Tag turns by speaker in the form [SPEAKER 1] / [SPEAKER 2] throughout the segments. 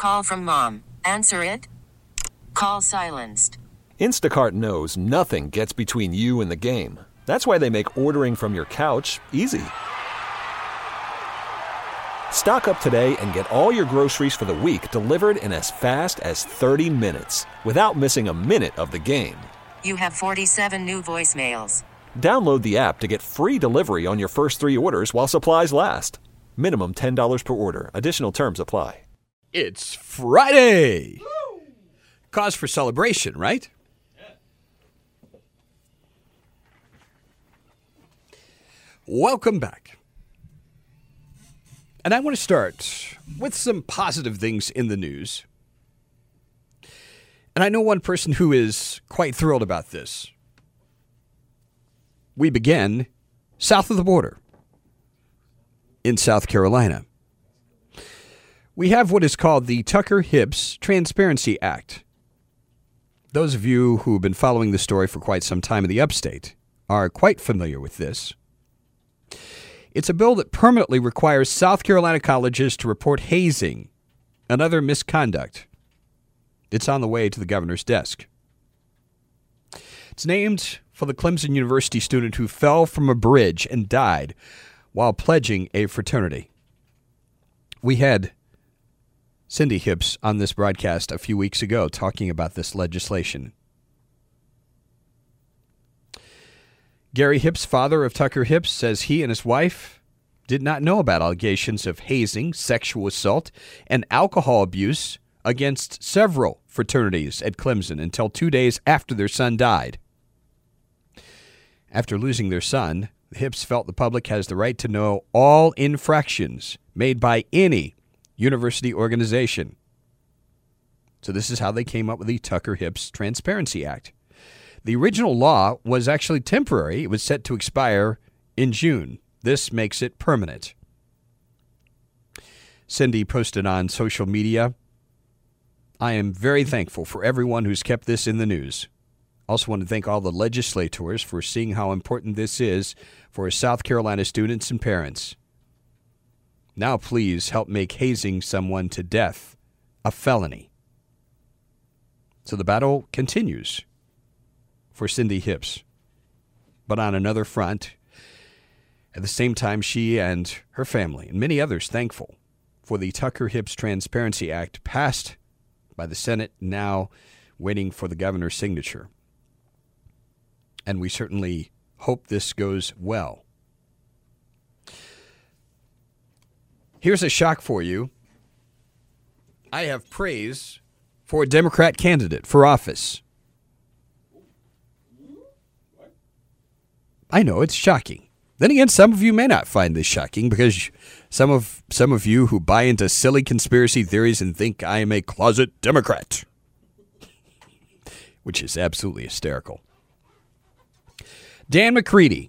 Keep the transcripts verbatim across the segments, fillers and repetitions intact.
[SPEAKER 1] Call from mom. Answer it. Call silenced.
[SPEAKER 2] Instacart knows nothing gets between you and the game. That's why they make ordering from your couch easy. Stock up today and get all your groceries for the week delivered in as fast as thirty minutes without missing a minute of the game.
[SPEAKER 1] You have forty-seven new voicemails.
[SPEAKER 2] Download the app to get free delivery on your first three orders while supplies last. Minimum ten dollars per order. Additional terms apply.
[SPEAKER 3] It's Friday. Woo! Cause for celebration, right? Yeah. Welcome back. And I want to start with some positive things in the news. And I know one person who is quite thrilled about this. We begin south of the border in South Carolina. We have what is called the Tucker-Hibbs Transparency Act. Those of you who have been following the story for quite some time in the upstate are quite familiar with this. It's a bill that permanently requires South Carolina colleges to report hazing and other misconduct. It's on the way to the governor's desk. It's named for the Clemson University student who fell from a bridge and died while pledging a fraternity. We had Cindy Hibbs on this broadcast a few weeks ago talking about this legislation. Gary Hibbs, father of Tucker Hibbs, says he and his wife did not know about allegations of hazing, sexual assault, and alcohol abuse against several fraternities at Clemson until two days after their son died. After losing their son, the Hibbs felt the public has the right to know all infractions made by any university organization. So this is how they came up with the Tucker-Hibbs Transparency Act. The original law was actually temporary. It was set to expire in June. This makes it permanent. Cindy posted on social media, I am very thankful for everyone who's kept this in the news. Also want to thank all the legislators for seeing how important this is for South Carolina students and parents. Now please help make hazing someone to death a felony. So the battle continues for Cindy Hibbs. But on another front, at the same time, she and her family and many others thankful for the Tucker-Hibbs Transparency Act passed by the Senate, now waiting for the governor's signature. And we certainly hope this goes well. Here's a shock for you. I have praise for a Democrat candidate for office. I know, it's shocking. Then again, some of you may not find this shocking because some of some of you who buy into silly conspiracy theories and think I am a closet Democrat, which is absolutely hysterical. Dan McCready,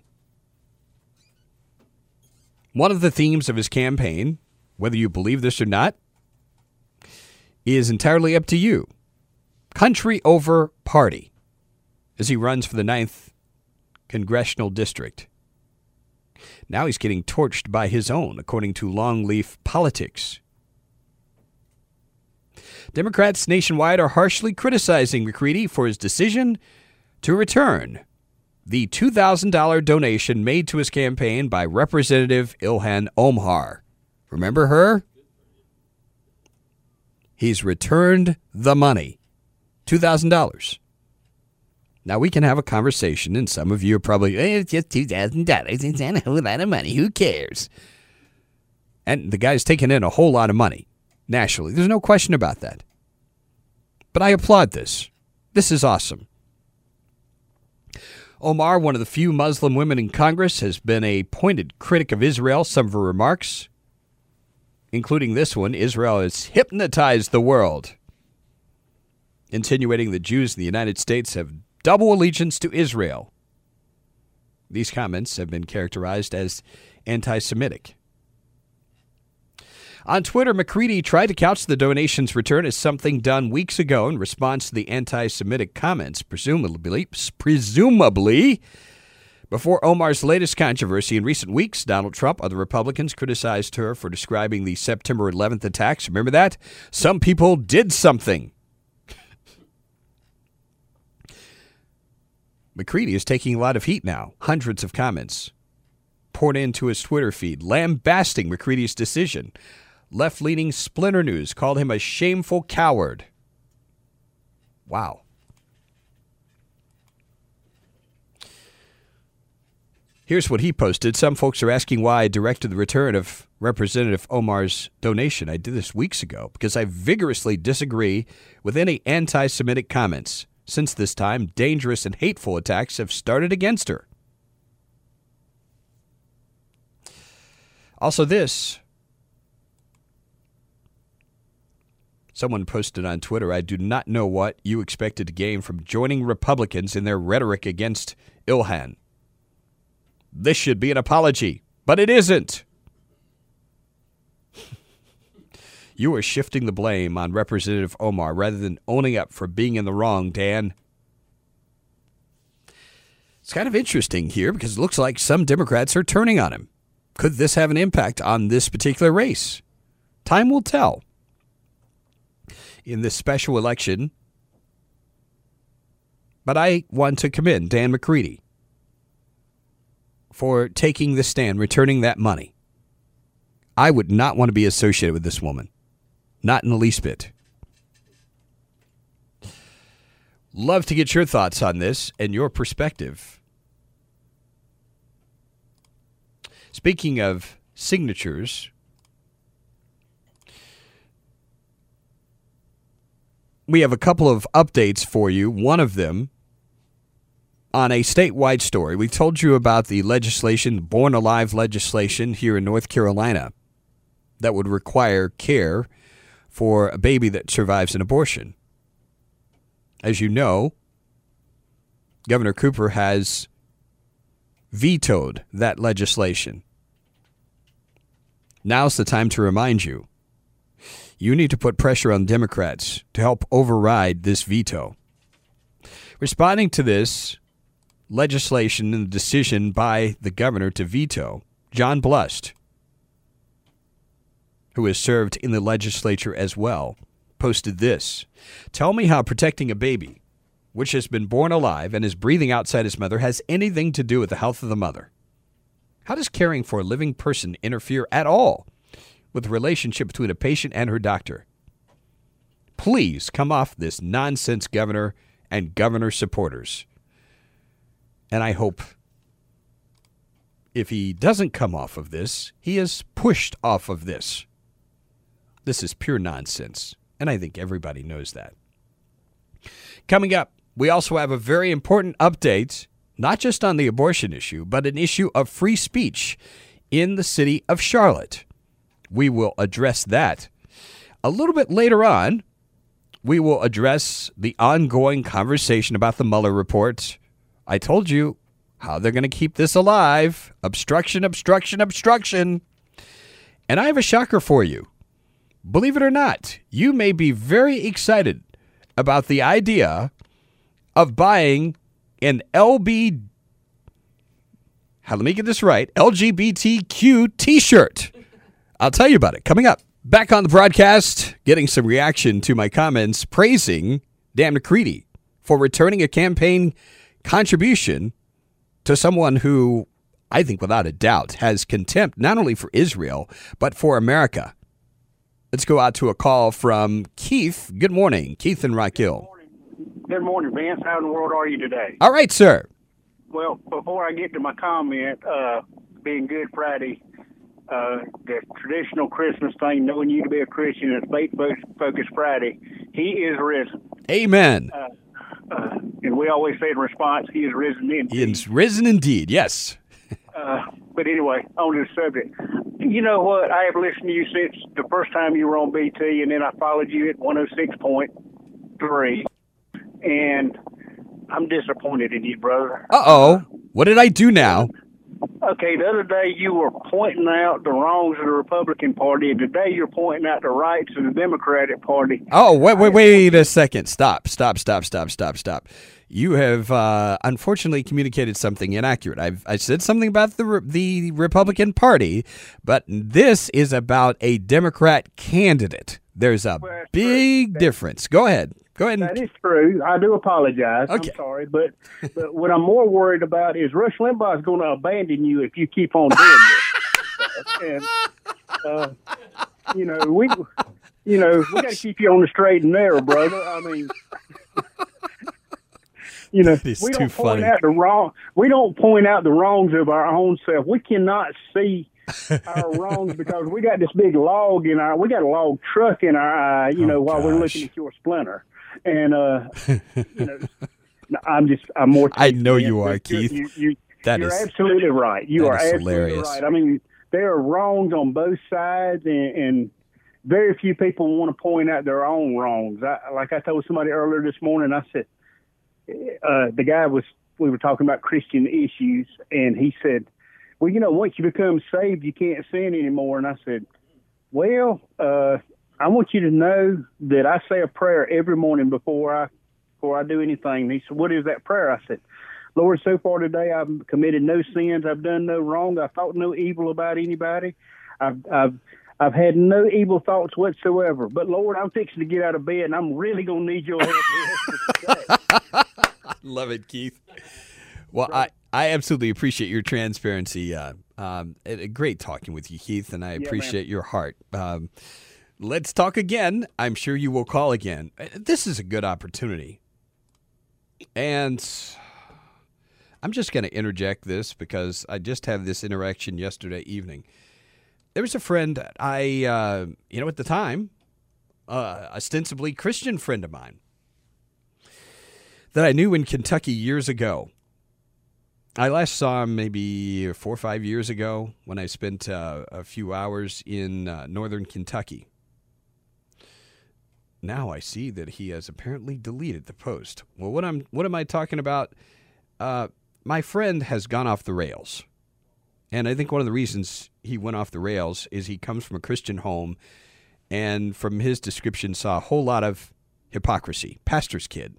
[SPEAKER 3] one of the themes of his campaign, whether you believe this or not, is entirely up to you. Country over party, as he runs for the ninth Congressional District. Now he's getting torched by his own, according to Longleaf Politics. Democrats nationwide are harshly criticizing McCready for his decision to return the two thousand dollars donation made to his campaign by Representative Ilhan Omar. Remember her? He's returned the money, two thousand dollars. Now, we can have a conversation, and some of you are probably, eh, it's just two thousand dollars. It's not a whole lot of money. Who cares? And the guy's taking in a whole lot of money nationally. There's no question about that. But I applaud this. This is awesome. Omar, one of the few Muslim women in Congress, has been a pointed critic of Israel. Some of her remarks, including this one, Israel has hypnotized the world, insinuating that Jews in the United States have double allegiance to Israel. These comments have been characterized as anti-Semitic. On Twitter, McCready tried to couch the donation's return as something done weeks ago in response to the anti-Semitic comments, presumably, presumably Before Omar's latest controversy in recent weeks, Donald Trump, other Republicans criticized her for describing the September eleventh attacks. Remember that? Some people did something. McCready is taking a lot of heat now. Hundreds of comments poured into his Twitter feed, lambasting McCready's decision. Left-leaning Splinter News called him a shameful coward. Wow. Here's what he posted. Some folks are asking why I directed the return of Representative Omar's donation. I did this weeks ago because I vigorously disagree with any anti-Semitic comments. Since this time, dangerous and hateful attacks have started against her. Also this. Someone posted on Twitter, I do not know what you expected to gain from joining Republicans in their rhetoric against Ilhan. This should be an apology, but it isn't. You are shifting the blame on Representative Omar rather than owning up for being in the wrong, Dan. It's kind of interesting here because it looks like some Democrats are turning on him. Could this have an impact on this particular race? Time will tell. In this special election, but I want to commend Dan McCready for taking the stand, returning that money. I would not want to be associated with this woman. Not in the least bit. Love to get your thoughts on this and your perspective. Speaking of signatures, we have a couple of updates for you. One of them on a statewide story. We told you about the legislation, Born Alive legislation here in North Carolina that would require care for a baby that survives an abortion. As you know, Governor Cooper has vetoed that legislation. Now's the time to remind you, you need to put pressure on Democrats to help override this veto. Responding to this legislation and the decision by the governor to veto, John Blust, who has served in the legislature as well, posted this. Tell me how protecting a baby, which has been born alive and is breathing outside his mother, has anything to do with the health of the mother. How does caring for a living person interfere at all with the relationship between a patient and her doctor? Please come off this nonsense, Governor and Governor supporters. And I hope if he doesn't come off of this, he is pushed off of this. This is pure nonsense, and I think everybody knows that. Coming up, we also have a very important update, not just on the abortion issue, but an issue of free speech in the city of Charlotte. We will address that. A little bit later on, we will address the ongoing conversation about the Mueller report. I told you how they're going to keep this alive. Obstruction, obstruction, obstruction. And I have a shocker for you. Believe it or not, you may be very excited about the idea of buying an L B, how, let me get this right, L G B T Q t-shirt. I'll tell you about it coming up. Back on the broadcast, getting some reaction to my comments praising Dan McCready for returning a campaign contribution to someone who, I think without a doubt, has contempt not only for Israel, but for America. Let's go out to a call from Keith. Good morning, Keith and Rock Hill.
[SPEAKER 4] Good morning, Vince. How in the world are you today?
[SPEAKER 3] All right, sir.
[SPEAKER 4] Well, before I get to my comment, uh, being Good Friday, uh, the traditional Christmas thing, knowing you to be a Christian, and Faith-Focused Friday, he is risen.
[SPEAKER 3] Amen.
[SPEAKER 4] Uh, uh, and we always say in response, he is risen indeed.
[SPEAKER 3] He is risen indeed, yes.
[SPEAKER 4] uh, but anyway, on to the subject. You know what? I have listened to you since the first time you were on B T, and then I followed you at one oh six point three, and I'm disappointed in you, brother.
[SPEAKER 3] Uh-oh. What did I do now?
[SPEAKER 4] Okay, the other day you were pointing out the wrongs of the Republican Party, and today you're pointing out the rights of the Democratic Party.
[SPEAKER 3] Oh, wait, wait, wait a second. Stop, stop, stop, stop, stop, stop. You have uh, unfortunately communicated something inaccurate. I've I said something about the the Republican Party, but this is about a Democrat candidate. There's a
[SPEAKER 4] Well,
[SPEAKER 3] big
[SPEAKER 4] true.
[SPEAKER 3] difference. Go ahead. Go ahead.
[SPEAKER 4] That
[SPEAKER 3] And,
[SPEAKER 4] is true. I do apologize.
[SPEAKER 3] Okay.
[SPEAKER 4] I'm sorry, but but what I'm more worried about is Rush Limbaugh is going to abandon you if you keep on doing this. And uh, you know we, you know we got to keep you on the straight and narrow, brother. I mean, you know
[SPEAKER 3] That is
[SPEAKER 4] we
[SPEAKER 3] too
[SPEAKER 4] don't point
[SPEAKER 3] funny.
[SPEAKER 4] out the wrong. We don't point out the wrongs of our own self. We cannot see our wrongs because we got this big log in our. We got a log truck in our eye. You
[SPEAKER 3] Oh,
[SPEAKER 4] know while we're
[SPEAKER 3] gosh.
[SPEAKER 4] looking at your splinter. And uh, you know, no, I'm just I'm more.
[SPEAKER 3] I know
[SPEAKER 4] teasing.
[SPEAKER 3] you are,
[SPEAKER 4] You're-
[SPEAKER 3] Keith.
[SPEAKER 4] You, you,
[SPEAKER 3] That
[SPEAKER 4] you're
[SPEAKER 3] is-
[SPEAKER 4] absolutely right. You
[SPEAKER 3] that
[SPEAKER 4] are
[SPEAKER 3] is
[SPEAKER 4] absolutely
[SPEAKER 3] hilarious.
[SPEAKER 4] right. I mean, there are wrongs on both sides, and, and very few people want to point out their own wrongs. I, like I told somebody earlier this morning, I said uh, the guy was. We were talking about Christian issues, and he said, "Well, you know, once you become saved, you can't sin anymore." And I said, "Well, uh, I want you to know that I say a prayer every morning before I before I do anything." And he said, "What is that prayer?" I said, "Lord, so far today I've committed no sins. I've done no wrong. I've thought no evil about anybody. I've I've I've had no evil thoughts whatsoever. But Lord, I'm fixing to get out of bed, and I'm really gonna need your help the rest of the day."
[SPEAKER 3] Love it, Keith. Well, I, I absolutely appreciate your transparency. Uh, um, it, it- great talking with you, Keith, and I appreciate your heart. Um, let's talk again. I'm sure you will call again. Uh, This is a good opportunity. And I'm just going to interject this because I just had this interaction yesterday evening. There was a friend I, uh, you know, at the time, uh, ostensibly Christian friend of mine, that I knew in Kentucky years ago. I last saw him maybe four or five years ago when I spent uh, a few hours in uh, northern Kentucky. Now I see that he has apparently deleted the post. Well, what I'm what am I talking about? Uh, my friend has gone off the rails. And I think one of the reasons he went off the rails is he comes from a Christian home and from his description saw a whole lot of hypocrisy. Pastor's kid.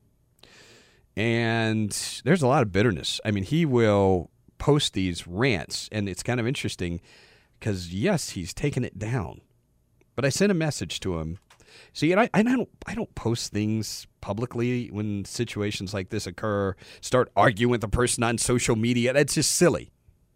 [SPEAKER 3] And there's a lot of bitterness. I mean, he will post these rants, and it's kind of interesting because, yes, he's taken it down. But I sent a message to him. See, and I, I don't I don't post things publicly when situations like this occur, start arguing with a person on social media. That's just silly.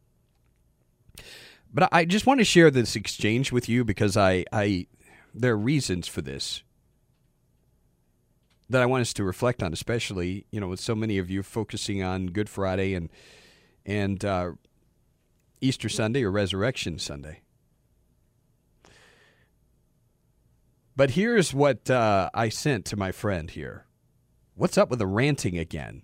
[SPEAKER 3] But I I just want to share this exchange with you because I, I there are reasons for this that I want us to reflect on, especially, you know, with so many of you focusing on Good Friday and and uh, Easter Sunday or Resurrection Sunday. But here's what uh, I sent to my friend here. What's up with the ranting again?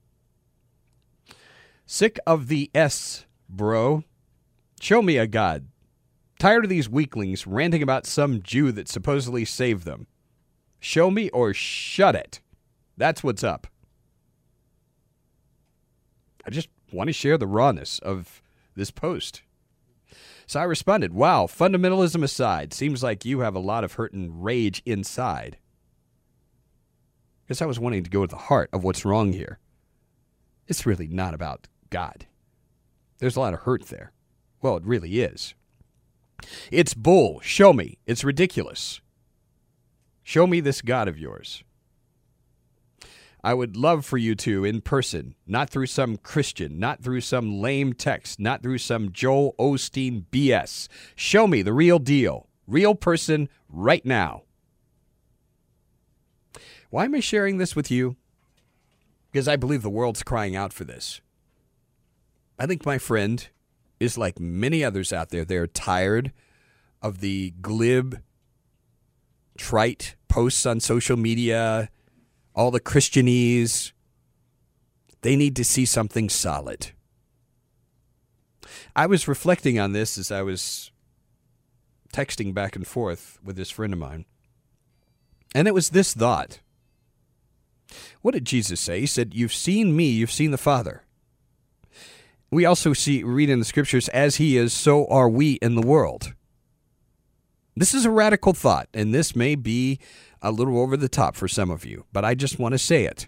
[SPEAKER 3] Sick of the S, bro. Show me a God. Tired of these weaklings ranting about some Jew that supposedly saved them. Show me or shut it. That's what's up. I just want to share the rawness of this post. So I responded, wow, fundamentalism aside, seems like you have a lot of hurt and rage inside. Because I was wanting to go to the heart of what's wrong here. It's really not about God. There's a lot of hurt there. Well, it really is. It's bull. Show me. It's ridiculous. Show me this God of yours. I would love for you to, in person, not through some Christian, not through some lame text, not through some Joel Osteen B S. Show me the real deal, real person right now. Why am I sharing this with you? Because I believe the world's crying out for this. I think my friend is like many others out there. They're tired of the glib, trite posts on social media, all the Christianese. They need to see something solid. I was reflecting on this as I was texting back and forth with this friend of mine. And it was this thought. What did Jesus say? He said, you've seen me, you've seen the Father. We also see, read in the scriptures, as he is, so are we in the world. This is a radical thought, and this may be a little over the top for some of you, but I just want to say it.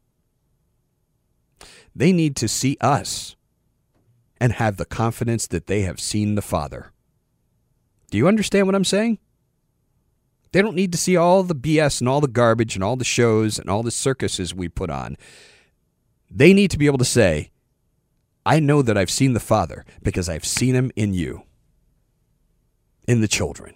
[SPEAKER 3] They need to see us and have the confidence that they have seen the Father. Do you understand what I'm saying? They don't need to see all the B S and all the garbage and all the shows and all the circuses we put on. They need to be able to say, I know that I've seen the Father because I've seen him in you, in the children.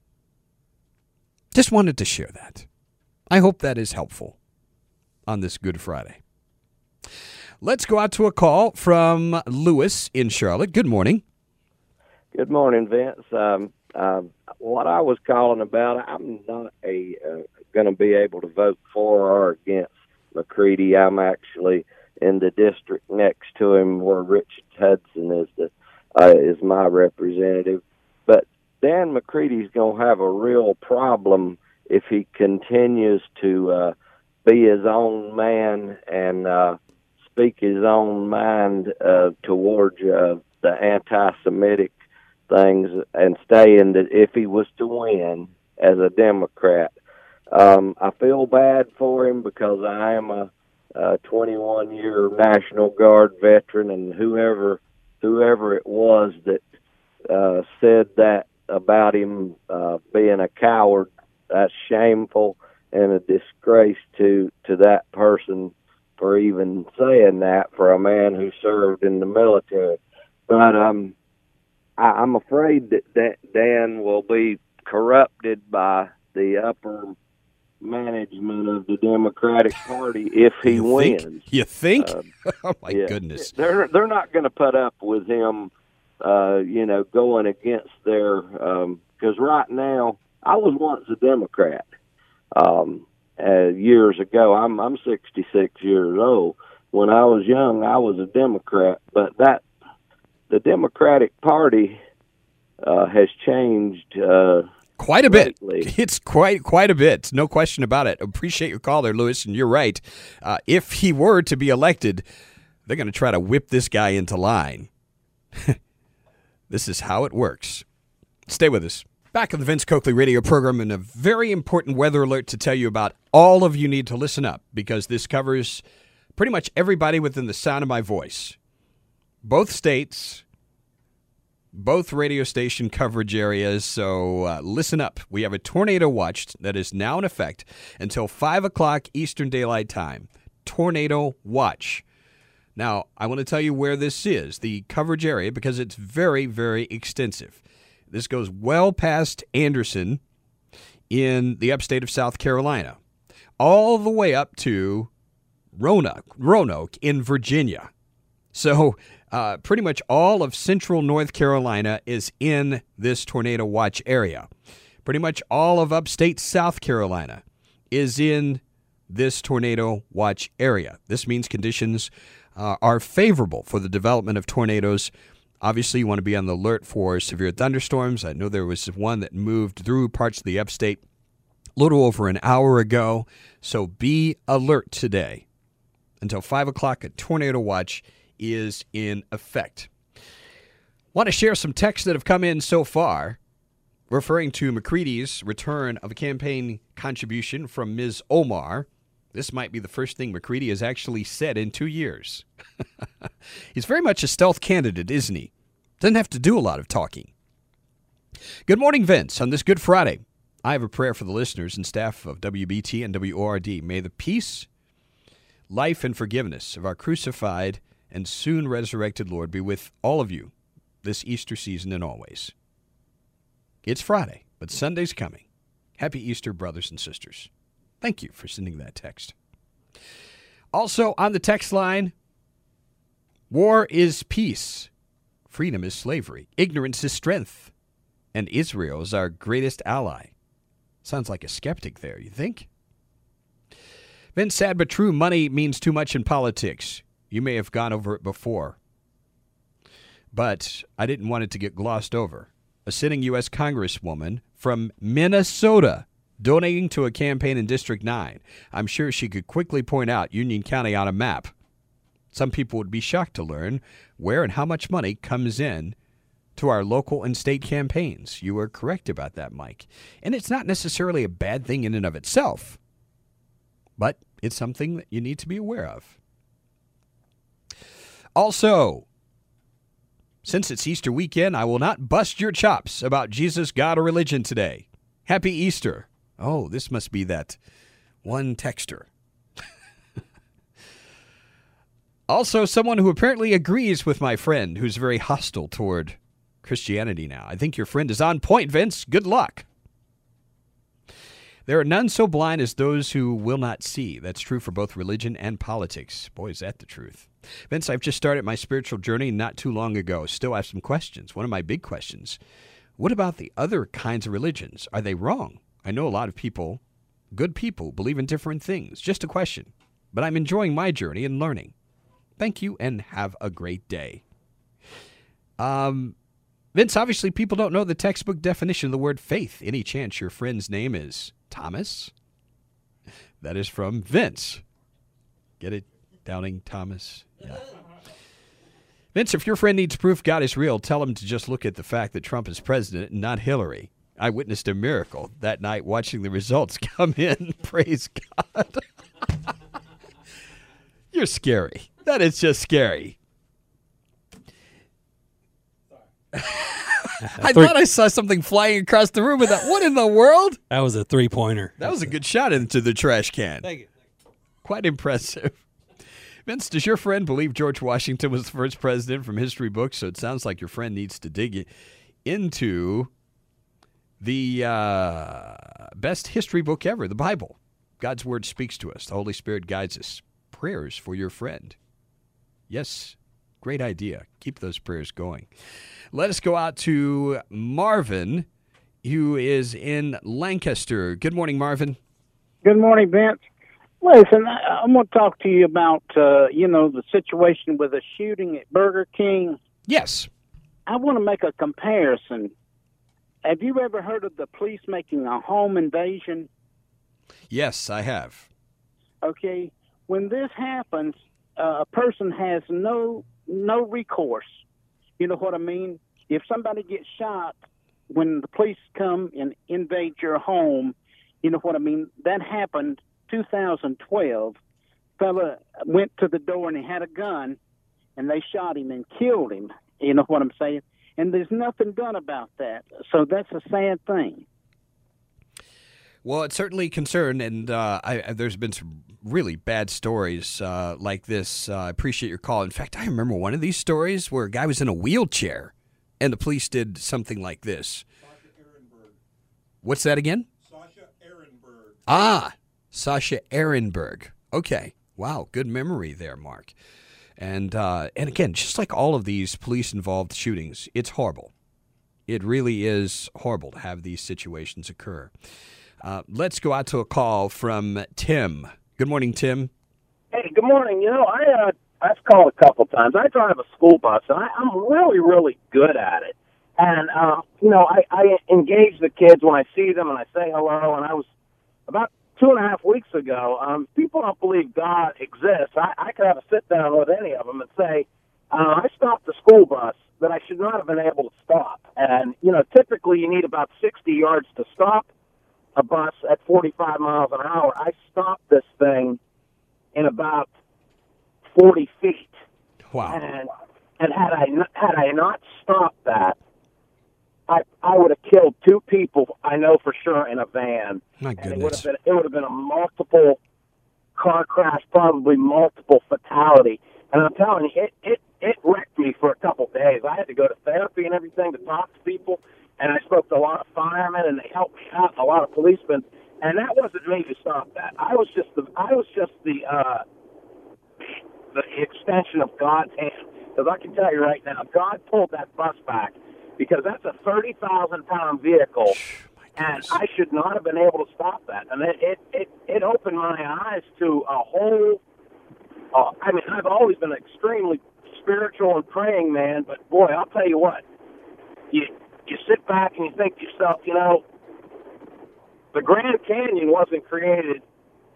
[SPEAKER 3] Just wanted to share that. I hope that is helpful on this Good Friday. Let's go out to a call from Lewis in Charlotte. Good morning.
[SPEAKER 5] Good morning, Vince. Um, uh, what I was calling about, I'm not a uh, going to be able to vote for or against McCready. I'm actually in the district next to him where Richard Hudson is the uh, is my representative. But Dan McCready's going to have a real problem if he continues to uh, be his own man and uh, speak his own mind uh, towards uh, the anti-Semitic things and stay in the, if he was to win as a Democrat. Um, I feel bad for him because I am a Uh, twenty-one-year National Guard veteran, and whoever whoever it was that uh, said that about him uh, being a coward, that's shameful and a disgrace to to that person for even saying that for a man who served in the military. But um, I, I'm afraid that, that Dan will be corrupted by the upper management of the Democratic Party if he
[SPEAKER 3] you
[SPEAKER 5] wins.
[SPEAKER 3] Think? You think?
[SPEAKER 5] Uh,
[SPEAKER 3] oh my
[SPEAKER 5] yeah.
[SPEAKER 3] goodness!
[SPEAKER 5] They're they're not going to put up with him, uh, you know, going against their. Because um, right now, I was once a Democrat. Um, uh, years ago, I'm I'm sixty-six years old. When I was young, I was a Democrat, but that the Democratic Party uh, has changed. Uh,
[SPEAKER 3] Quite a bit.
[SPEAKER 5] Lately.
[SPEAKER 3] It's quite quite a bit. No question about it. Appreciate your call there, Lewis, and you're right. Uh, if he were to be elected, they're going to try to whip this guy into line. This is how it works. Stay with us. Back on the Vince Coakley radio program, and a very important weather alert to tell you about. All of you need to listen up because this covers pretty much everybody within the sound of my voice. Both states, both radio station coverage areas, so uh, listen up. We have a tornado watch that is now in effect until five o'clock Eastern Daylight Time. Tornado watch. Now, I want to tell you where this is, the coverage area, because it's very, very extensive. This goes well past Anderson in the upstate of South Carolina, all the way up to Roanoke, Roanoke in Virginia. So uh, pretty much all of central North Carolina is in this tornado watch area. Pretty much all of upstate South Carolina is in this tornado watch area. This means conditions uh, are favorable for the development of tornadoes. Obviously, you want to be on the alert for severe thunderstorms. I know there was one that moved through parts of the upstate a little over an hour ago. So be alert today. Until five o'clock, a tornado watch is in effect. Want to share some texts that have come in so far referring to McCready's return of a campaign contribution from Miz Omar. This might be the first thing McCready has actually said in two years. He's very much a stealth candidate, isn't he? Doesn't have to do a lot of talking. Good morning, Vince. On this Good Friday, I have a prayer for the listeners and staff of W B T and W O R D. May the peace, life, and forgiveness of our crucified and soon resurrected Lord be with all of you this Easter season and always. It's Friday, but Sunday's coming. Happy Easter, brothers and sisters. Thank you for sending that text. Also on the text line, war is peace, freedom is slavery, ignorance is strength, and Israel is our greatest ally. Sounds like a skeptic there, you think? Vince, sad but true, money means too much in politics. You may have gone over it before, but I didn't want it to get glossed over. A sitting U S Congresswoman from Minnesota donating to a campaign in District nine. I'm sure she could quickly point out Union County on a map. Some people would be shocked to learn where and how much money comes in to our local and state campaigns. You are correct about that, Mike. And it's not necessarily a bad thing in and of itself, but it's something that you need to be aware of. Also, since it's Easter weekend, I will not bust your chops about Jesus, God, or religion today. Happy Easter. Oh, this must be that one texter. Also, someone who apparently agrees with my friend who's very hostile toward Christianity now. I think your friend is on point, Vince. Good luck. There are none so blind as those who will not see. That's true for both religion and politics. Boy, is that the truth. Vince, I've just started my spiritual journey not too long ago. Still have some questions. One of my big questions, what about the other kinds of religions? Are they wrong? I know a lot of people, good people, believe in different things. Just a question. But I'm enjoying my journey and learning. Thank you, and have a great day. Um, Vince, obviously people don't know the textbook definition of the word faith. Any chance your friend's name is Thomas? That is from Vince. Get it? Doubting Thomas? Yeah. Vince, if your friend needs proof God is real, tell him to just look at the fact that Trump is president and not Hillary. I witnessed a miracle that night watching the results come in. Praise God. You're scary. That is just scary. I thought I saw something flying across the room with that. What in the world?
[SPEAKER 6] That was a three-pointer.
[SPEAKER 3] That was a good shot into the trash can.
[SPEAKER 6] Thank you.
[SPEAKER 3] Quite impressive. Vince, does your friend believe George Washington was the first president from history books? So it sounds like your friend needs to dig into the uh, best history book ever, the Bible. God's Word speaks to us. The Holy Spirit guides us. Prayers for your friend. Yes, great idea. Keep those prayers going. Let us go out to Marvin, who is in Lancaster. Good morning, Marvin.
[SPEAKER 4] Good morning, Vince. Listen, I, I'm going to talk to you about, uh, you know, the situation with the shooting at Burger King.
[SPEAKER 3] Yes.
[SPEAKER 4] I want to make a comparison. Have you ever heard of the police making a home invasion?
[SPEAKER 3] Yes, I have.
[SPEAKER 4] Okay. When this happens, uh, a person has no no recourse. You know what I mean? If somebody gets shot when the police come and invade your home, you know what I mean? That happened two thousand twelve. Fella went to the door and he had a gun, and they shot him and killed him. You know what I'm saying? And there's nothing done about that. So that's a sad thing.
[SPEAKER 3] Well, it's certainly a concern, and uh, I, I, there's been some really bad stories uh, like this. Uh, I appreciate your call. In fact, I remember one of these stories where a guy was in a wheelchair, and the police did something like this.
[SPEAKER 7] Sasha Ehrenberg.
[SPEAKER 3] What's that again?
[SPEAKER 7] Sasha Ehrenberg.
[SPEAKER 3] Ah, Sasha Ehrenberg. Okay. Wow, good memory there, Mark. And uh, and again, just like all of these police-involved shootings, it's horrible. It really is horrible to have these situations occur. Uh, let's go out to a call from Tim. Good morning, Tim.
[SPEAKER 8] Hey, good morning. You know, I uh, I've called a couple times. I drive a school bus, and I, I'm really, really good at it. And, um, you know, I, I engage the kids when I see them, and I say hello. And I was about two and a half weeks ago, um, people don't believe God exists. I, I could have a sit-down with any of them and say, uh, I stopped the school bus that I should not have been able to stop. And, you know, typically you need about sixty yards to stop a bus at forty-five miles an hour. I stopped this thing in about forty feet.
[SPEAKER 3] Wow.
[SPEAKER 8] And, and had I not, had I not stopped that, I I would have killed two people, I know for sure, in a van.
[SPEAKER 3] My
[SPEAKER 8] And it would
[SPEAKER 3] goodness.
[SPEAKER 8] have been it would have been a multiple car crash, probably multiple fatality. And I'm telling you, it it it wrecked me for a couple of days. I had to go to therapy and everything to talk to people. And I spoke to a lot of firemen, and they helped me out, and a lot of policemen. And that wasn't me to stop that. I was just the I was just the uh, the extension of God's hand. Because I can tell you right now, God pulled that bus back because that's a thirty thousand pound vehicle, and I should not have been able to stop that. And it it it, it opened my eyes to a whole. Uh, I mean, I've always been an extremely spiritual and praying man, but boy, I'll tell you what, you. You sit back and you think to yourself, you know, the Grand Canyon wasn't created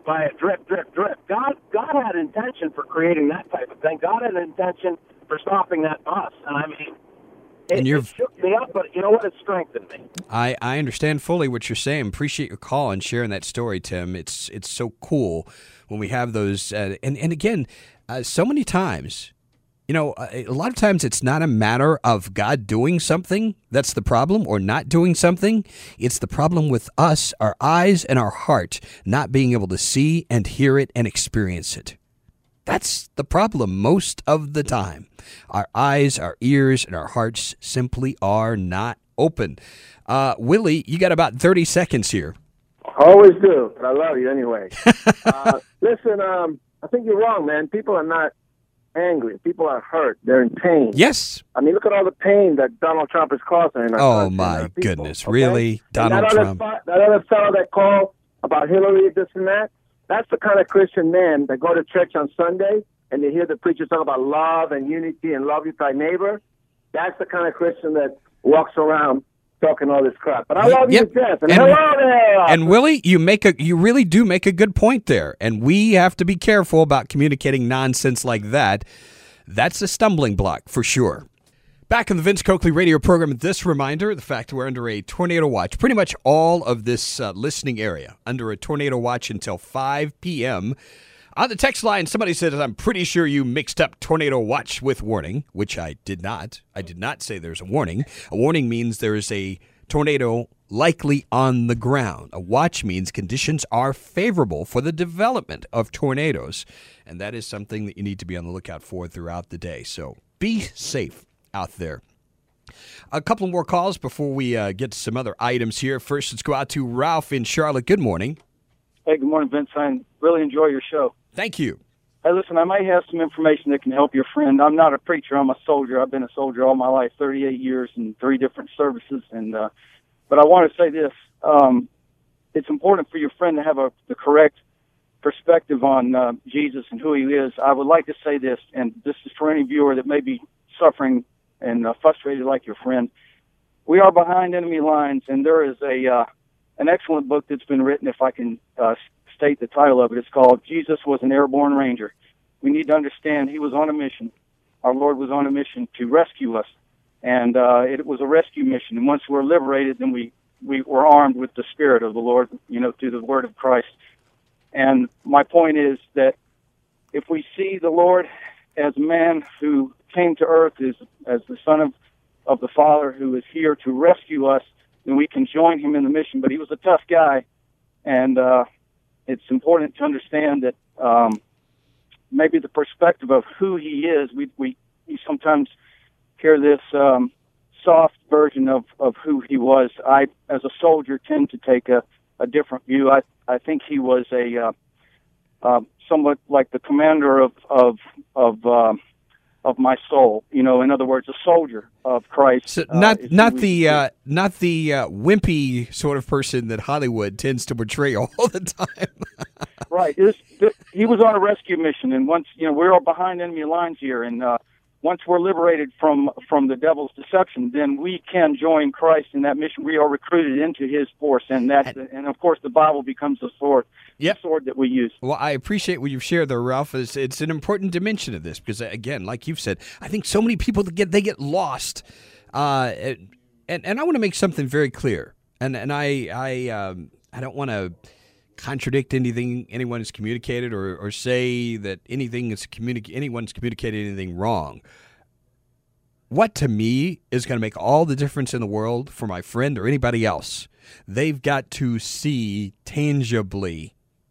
[SPEAKER 8] by a drip, drip, drip. God, God had intention for creating that type of thing. God had an intention for stopping that bus. And I mean, it,
[SPEAKER 3] And you're-
[SPEAKER 8] it shook me up, but you know what? It strengthened me.
[SPEAKER 3] I, I understand fully what you're saying. Appreciate your call and sharing that story, Tim. It's it's so cool when we have those. Uh, and, and again, uh, so many times, you know, a a lot of times it's not a matter of God doing something that's the problem or not doing something. It's the problem with us, our eyes and our heart, not being able to see and hear it and experience it. That's the problem most of the time. Our eyes, our ears, and our hearts simply are not open. Uh, Willie, you got about thirty seconds here.
[SPEAKER 6] Always do, but I love you anyway. uh, listen, um, I think you're wrong, man. People are not angry. People are hurt. They're in pain.
[SPEAKER 3] Yes.
[SPEAKER 6] I mean, look at all the pain that Donald Trump is causing in our
[SPEAKER 3] Oh,
[SPEAKER 6] country,
[SPEAKER 3] my
[SPEAKER 6] in our people,
[SPEAKER 3] goodness.
[SPEAKER 6] okay?
[SPEAKER 3] Really?
[SPEAKER 6] And
[SPEAKER 3] Donald
[SPEAKER 6] that
[SPEAKER 3] Trump?
[SPEAKER 6] Other, that other fellow that called about Hillary, this and that, that's the kind of Christian men that go to church on Sunday and they hear the preacher talk about love and unity and love your thy neighbor. That's the kind of Christian that walks around talking all this crap. But I love
[SPEAKER 3] Yep.
[SPEAKER 6] you to death. And,
[SPEAKER 3] And-
[SPEAKER 6] hello there.
[SPEAKER 3] And Willie, you make a you really do make a good point there. And we have to be careful about communicating nonsense like that. That's a stumbling block for sure. Back in the Vince Coakley radio program, this reminder, the fact we're under a tornado watch. Pretty much all of this uh, listening area under a tornado watch until five p.m. On the text line, somebody said, I'm pretty sure you mixed up tornado watch with warning, which I did not. I did not say there's a warning. A warning means there is a tornado likely on the ground. A watch means conditions are favorable for the development of tornadoes, and that is something that you need to be on the lookout for throughout the day. So be safe out there. A couple more calls before we uh, get to some other items here. First, let's go out to Ralph in Charlotte. Good morning.
[SPEAKER 9] Hey, good morning, Vince. I really enjoy your show.
[SPEAKER 3] Thank you.
[SPEAKER 9] Hey, listen, I may have some information that can help your friend. I'm not a preacher. I'm a soldier. I've been a soldier all my life, thirty-eight years in three different services. And uh, but I want to say this. Um, it's important for your friend to have a, the correct perspective on uh, Jesus and who he is. I would like to say this, and this is for any viewer that may be suffering and uh, frustrated like your friend. We are behind enemy lines, and there is a uh, an excellent book that's been written, if I can uh, state the title of it. It's called Jesus Was an Airborne Ranger. We need to understand he was on a mission. Our Lord was on a mission to rescue us, and uh, it was a rescue mission. And once we're liberated, then we, we were armed with the Spirit of the Lord, you know, through the Word of Christ. And my point is that if we see the Lord as a man who came to earth as, as the Son of, of the Father who is here to rescue us, then we can join him in the mission. But he was a tough guy, and uh, it's important to understand that um, maybe the perspective of who he is, we we, we sometimes hear this um, soft version of, of who he was. I, as a soldier, tend to take a, a different view. I, I think he was a uh, uh, somewhat like the commander of of of um, of my soul. You know, in other words, a soldier of Christ.
[SPEAKER 3] So
[SPEAKER 9] uh,
[SPEAKER 3] not
[SPEAKER 9] is
[SPEAKER 3] not
[SPEAKER 9] who
[SPEAKER 3] the
[SPEAKER 9] he-
[SPEAKER 3] uh, not the uh, wimpy sort of person that Hollywood tends to portray all the time.
[SPEAKER 9] Right. This, this, he was on a rescue mission, and once you know we're all behind enemy lines here, and uh, once we're liberated from from the devil's deception, then we can join Christ in that mission. We are recruited into His force, and that's the, and of course the Bible becomes the sword,
[SPEAKER 3] Yep.
[SPEAKER 9] the sword that we use.
[SPEAKER 3] Well, I appreciate what you've shared there, Ralph. It's, it's an important dimension of this because, again, like you've said, I think so many people that get they get lost, uh, and and I want to make something very clear, and and I I um, I don't want to contradict anything anyone has communicated or, or say that anything is communic- anyone's communicated anything wrong. What to me is going to make all the difference in the world for my friend or anybody else, they've got to see tangibly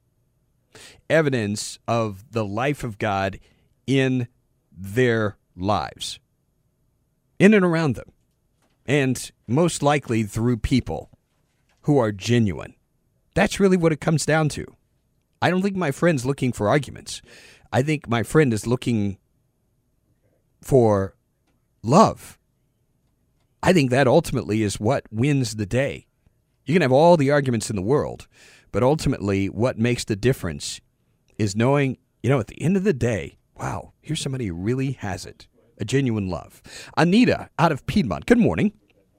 [SPEAKER 3] evidence of the life of God in their lives, in and around them, and most likely through people who are genuine. That's really what it comes down to. I don't think my friend's looking for arguments. I think my friend is looking for love. I think that ultimately is what wins the day. You can have all the arguments in the world, but ultimately what makes the difference is knowing, you know, at the end of the day, wow, here's somebody who really has it, a genuine love. Anita out of Piedmont. Good morning.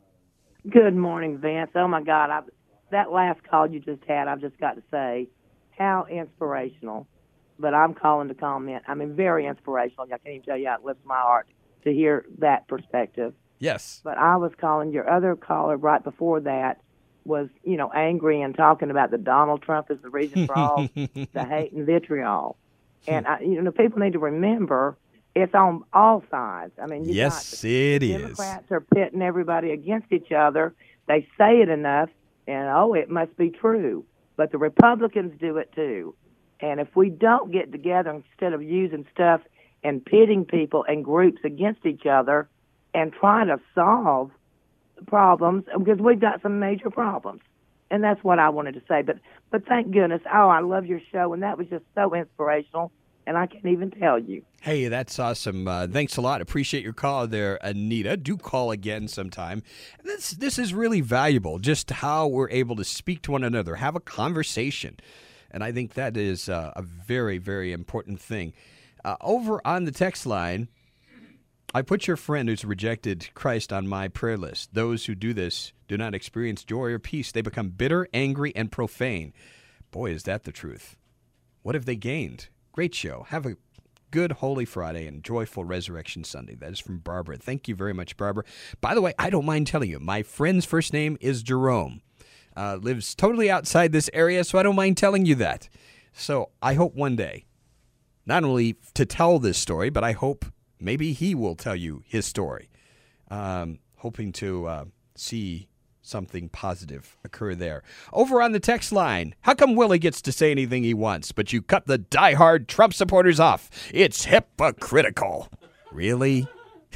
[SPEAKER 10] Good morning, Vince. Oh, my God. I, that last call you just had, I've just got to say, how inspirational. But I'm calling to comment. I mean, very inspirational. I can't even tell you how it lifts my heart to hear that perspective.
[SPEAKER 3] Yes.
[SPEAKER 10] But I was calling, your other caller right before that was, you know, angry and talking about that Donald Trump is the reason for all the hate and vitriol. And, I, you know, people need to remember it's on all sides. I mean, you've
[SPEAKER 3] yes,
[SPEAKER 10] got
[SPEAKER 3] it is.
[SPEAKER 10] Democrats are pitting everybody against each other. They say it enough, and, oh, it must be true. But the Republicans do it, too. And if we don't get together instead of using stuff and pitting people and groups against each other and trying to solve problems, because we've got some major problems. And that's what I wanted to say. But but thank goodness, oh, I love your show, and that was just so inspirational, and I can't even tell you.
[SPEAKER 3] Hey, that's awesome. Uh, thanks a lot. Appreciate your call there, Anita. Do call again sometime. This, this is really valuable, just how we're able to speak to one another, have a conversation. And I think that is uh, a very, very important thing. Uh, over on the text line, I put your friend who's rejected Christ on my prayer list. Those who do this do not experience joy or peace. They become bitter, angry, and profane. Boy, is that the truth. What have they gained? Great show. Have a good Holy Friday and joyful Resurrection Sunday. That is from Barbara. Thank you very much, Barbara. By the way, I don't mind telling you, my friend's first name is Jerome. Uh, lives totally outside this area, so I don't mind telling you that. So I hope one day, not only to tell this story, but I hope maybe he will tell you his story. Um, hoping to uh, see something positive occur there. Over on the text line, how come Willie gets to say anything he wants, but you cut the diehard Trump supporters off? It's hypocritical. Really?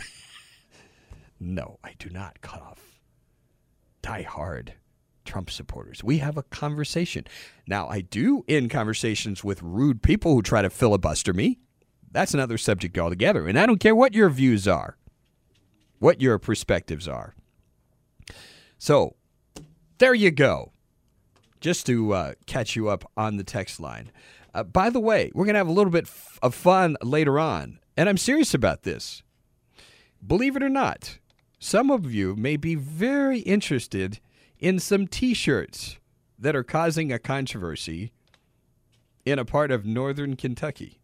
[SPEAKER 3] No, I do not cut off diehard Trump supporters. We have a conversation. Now, I do end conversations with rude people who try to filibuster me. That's another subject altogether. And I don't care what your views are, what your perspectives are. So, there you go. Just to uh, catch you up on the text line. Uh, by the way, we're going to have a little bit f- of fun later on. And I'm serious about this. Believe it or not, some of you may be very interested in some T-shirts that are causing a controversy in a part of northern Kentucky.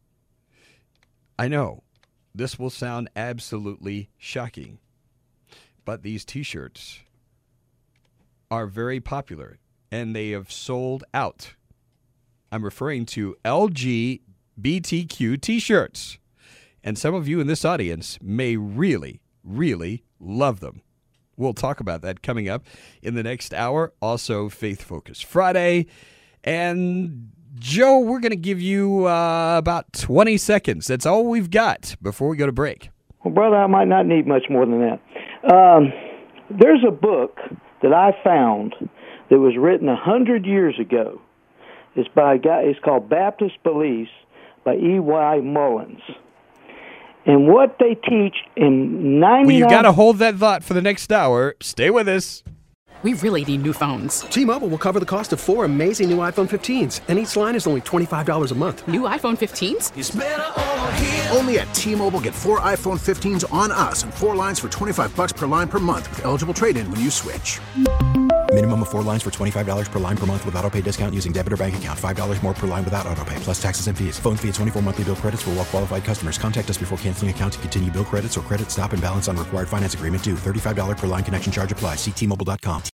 [SPEAKER 3] I know, this will sound absolutely shocking, but these T-shirts are very popular, and they have sold out. I'm referring to L G B T Q T-shirts, and some of you in this audience may really, really love them. We'll talk about that coming up in the next hour. Also, Faith Focus Friday. And, Joe, we're going to give you uh, about twenty seconds. That's all we've got before we go to break.
[SPEAKER 11] Well, brother, I might not need much more than that. Um, there's a book that I found that was written one hundred years ago. It's by a guy. It's called Baptist Beliefs by E Y Mullins. And what they teach in ninety-nine...
[SPEAKER 3] Well, you got to hold that thought for the next hour. Stay with us.
[SPEAKER 12] We really need new phones.
[SPEAKER 13] T-Mobile will cover the cost of four amazing new iPhone fifteens, and each line is only twenty-five dollars a month.
[SPEAKER 12] New iPhone fifteens?
[SPEAKER 13] It's better over here.
[SPEAKER 14] Only at T-Mobile, get four iPhone fifteens on us and four lines for twenty-five bucks per line per month with eligible trade-in when you switch.
[SPEAKER 15] Minimum of four lines for twenty-five dollars per line per month with auto pay discount using debit or bank account. five dollars more per line without auto pay, plus taxes and fees. Phone fee at twenty-four monthly bill credits for well-qualified customers. Contact us before canceling account to continue bill credits or credit stop and balance on required finance agreement due. thirty-five dollars per line connection charge applies. See T Mobile dot com.